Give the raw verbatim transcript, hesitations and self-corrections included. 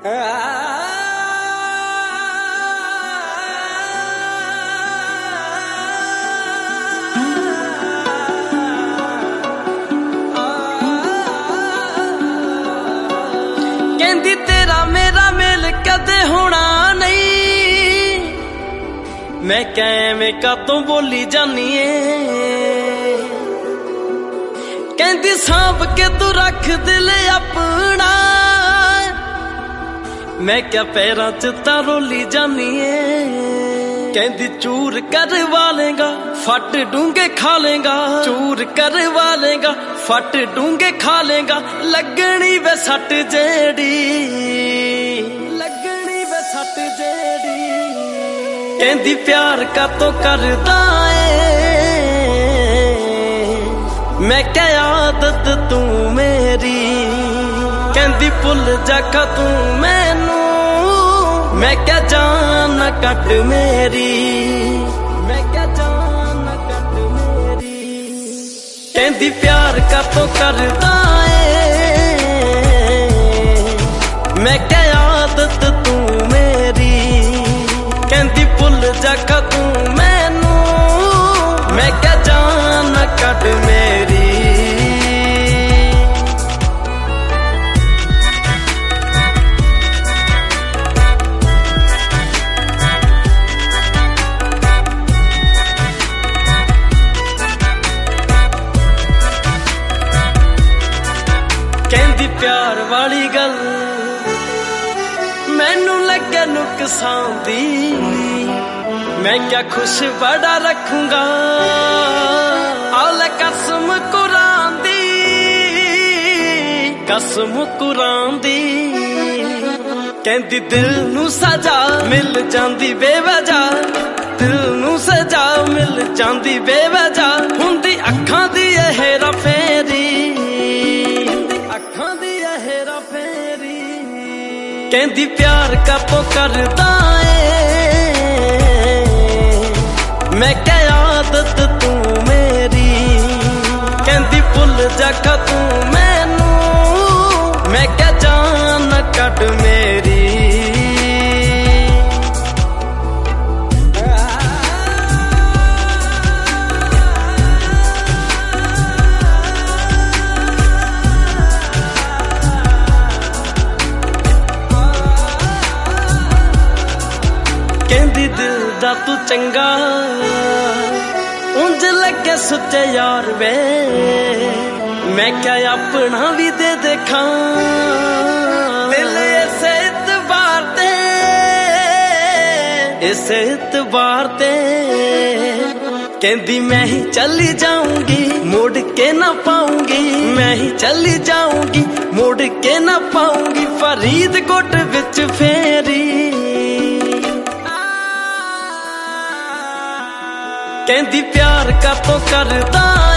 कहंदी तेरा मेरा मेल कदे होना नहीं, मैं क्या एवें कातों बोली जानी है। कहंदी सांभ के तू रख दिल अपना, मैं क्या पैरां च तां रोली जानी है। कहंदी चूर करवा लेगा फट डूंगे खा लेगा, चूर करवा लेगा फट डूंगे खा लेगा, लगनी वे सट जेड़ी, लगनी वे सट जेड़ी। कहंदी प्यार का तो करदा है, मैं क्या आदत तू मेरी। कहंदी भुल जाखा तू मैनू, मैं क्या जान कट मेरी, मैं क्या जान कट मेरी। कहंदी प्यार का तो करदा है, मैं क्या आदत तू मेरी। कहंदी भुल जाखा तू मैनू, मैं क्या जान कट मेरी। कहंदी प्यार वाली गल मैनू लगे नुकसान दी, मैं क्या खुश बड़ा रखूंगा औले कसम कुरान दी, कसम कुरान दी। कहंदी दिल नू सजा मिल जांदी बेवजह, दिल नू सजा मिल जांदी बेवजह, हुंदी अखां दी हेरा फेरी, अखां दी हेरा फेरी। कहंदी प्यार का तो करदा है, मैं क्या आदत तू मेरी। कहंदी भुल जाखा तू मैनू, मैं क्या जान कट मेरी। कहंदी दिल दा तू चंगा उंज लगे सुच्चे यार वे, मैं क्या अपना भी दे देखा दिल इस इतबार ते, इस इतबार ते। कहंदी मैं ही चली जाऊंगी मुड़ के ना पाऊंगी, मैं ही चली जाऊंगी मुड़ के ना पाऊंगी, फरीदकोट विच फेरी। कहंदी प्यार का तो करदा